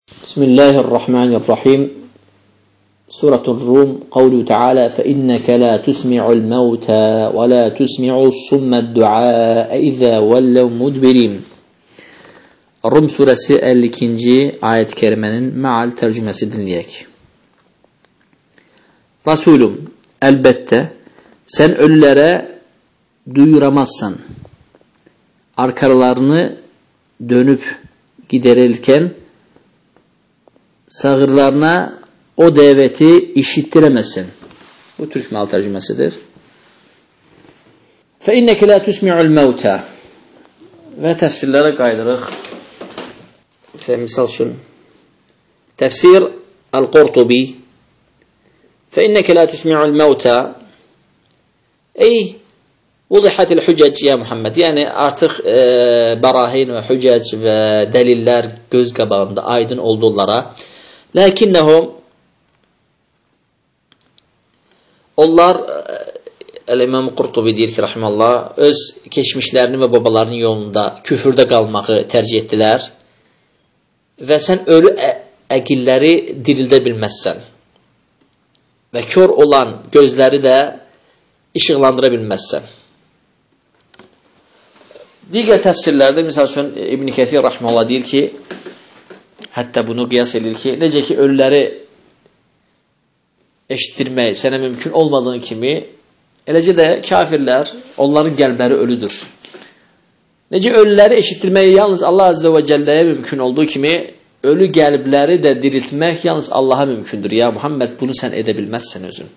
Bismillahirrahmanirrahim. Suratul Rum, qavlu ta'ala, فَإِنَّكَ لَا تُسْمِعُ الْمَوْتَى وَلَا تُسْمِعُ الصُّمَّ الدُّعَاءَ إِذَا وَلَّوْ مُدْبِرِينَ. Rum surəsi 52-ci ayət-i kərimənin məal tərcüməsi dinləyək. Rasulum, əlbəttə, sən ölülərə duyuramazsan. Arkalarını dönüb giderirken sağırlarına o dəvəti işittirəməzsən. Bu Türk məal tərcüməsidir. فَإِنَّكَ لَا تُسْمِعُ الْمَوْتَى Və təfsirlərə qaydırıq. Misal üçün, təfsir Al-Qurtubi فَإِنَّكَ لَا تُسْمِعُ الْمَوْتَى Vudihat el-hücec ya Muhammed. Yəni artıq barahin və hücec və dəlillər göz qabağında aydın oldu onlara. Lakinnəhum onlar İmam Qurtubi deyir ki, rahimallah, öz keçmişlərini və babalarının yolunda küfürdə qalmağı tərcih etdilər və sən ölü əqilləri dirildə bilməzsən və kör olan gözləri də işıqlandıra bilməzsən. Digər təfsirlərdə, misal üçün, İbn-i Kəthir rahmanullah deyir ki, hətta bunu qiyas edir ki, necə ki, ölüləri eşitdirmək sənə mümkün olmadığı kimi, eləcə də kafirlər, onların qəlbləri ölüdür. Necə ölüləri eşitdirmək yalnız Allah Azze və Cəlləyə mümkün olduğu kimi, ölü qəlbləri də diriltmək yalnız Allaha mümkündür. Ya Muhammed, bunu sən edə bilməzsən özün.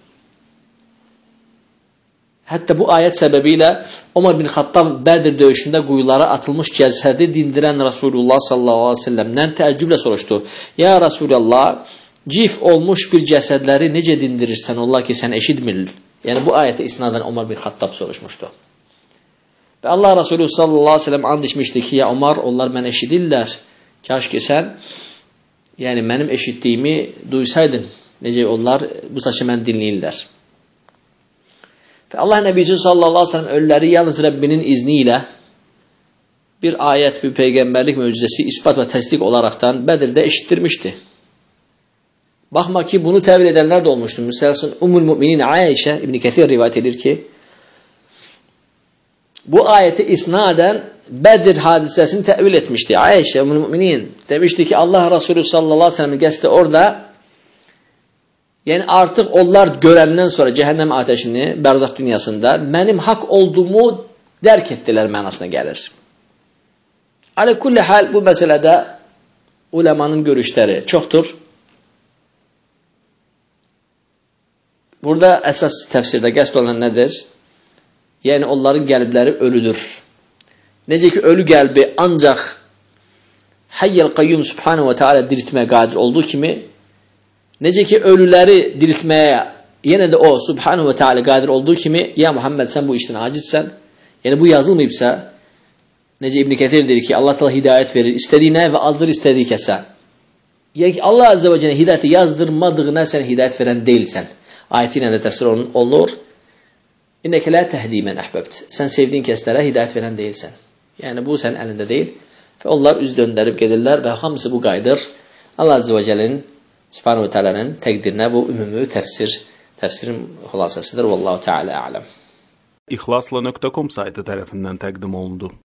Hətta bu ayət səbəbilə Ömər bin Xattab Bədir döyüşündə quyulara atılmış cəsədi dindirən Rasulullah sallallahu aleyhi ve sellemdən təəccüblə soruşdu. Ya Rasulullah, cif olmuş bir cəsədləri necə dindirirsən, onlar ki, sən eşitmir? Yəni bu ayətə isnadən Ömər bin Xattab soruşmuşdu. Və Allah Resulü sallallahu aleyhi ve sellem and içmişdi ki, ya Ömər, onlar mən eşidirlər. Kaş ki sən, yəni mənim eşitdiyimi duysaydın, necə onlar bu saçı mən dinləyirlər. Allah Nəbisi sallallahu aleyhi ve sellem ölüləri yalnız Rəbbinin izni ilə bir ayət, bir peyğəmbərlik möcüzəsi ispat və təsdiq olaraqdan Bədirdə eşitdirmişdi. Baxma ki, bunu təvil edənlər də olmuşdu. Məsələn, Ummul Müminin Ayşə İbn Kəthir rivayət edir ki, bu ayəti isnadən Bədir hadisəsini təvil etmişdi. Ayşə Ummul Müminin demişdi ki, Allah Resulü sallallahu aleyhi ve sellem qəsdi orada, yəni artıq onlar görəndən sonra cəhənnəm ateşini bərzaq dünyasında mənim haqq olduğumu dərk etdilər mənasına gəlir. Alə kulli hal bu məsələdə uləmanın görüşləri çoxdur. Burada əsas təfsirdə qəsd olan nədir? Yəni onların qəlbləri ölüdür. Necə ki ölü qəlbi ancaq Hayyəl Qayyum Subhanahu və Teala diriltməyə qadir olduğu kimi, necə ki ölüləri diriltməyə yenə də o Subhanahu və Teala qadir olduğu kimi, ya Muhammed sən bu işdən acizsən, yəni bu yazılmayıbsa, necə İbn Kəthir deyir ki, Allah Teala hidayət verir istədiyinə və azdır istədiyi kəsə. Yəni ki, Allah Azze və Cəllə hidayəti yazdırmadığına sən hidayət verən deyilsən. Ayəti ilə də təfsir olunur. İnnəkə lə təhdi mən əhbəbt. Sən sevdiyin kəslərə hidayət verən deyilsən. Yəni bu sənin əlində deyil. Və onlar üz döndərib gedirlər və hamısı bu qaydır. Allah Azze və Cəllənin Subhanahu wa Ta'ala'nın təqdirinə bu ümumi təfsirin xülasəsidir. Vallahu Teala a'lam. İxlasla.com saytı tərəfindən təqdim olundu.